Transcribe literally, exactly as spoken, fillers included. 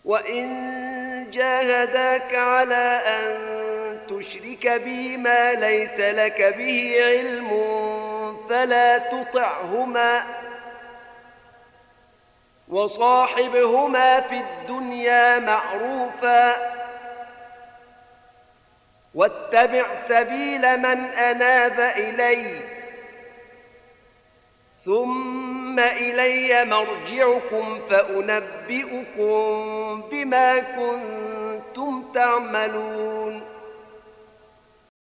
وإن جاهداك على أن تشرك بي ما ليس لك به علم فلا تطعهما وصاحبهما في الدنيا معروفا واتبع سبيل من أناب إلي ثم إلي مرجعكم فأنبئكم بما كنتم تعملون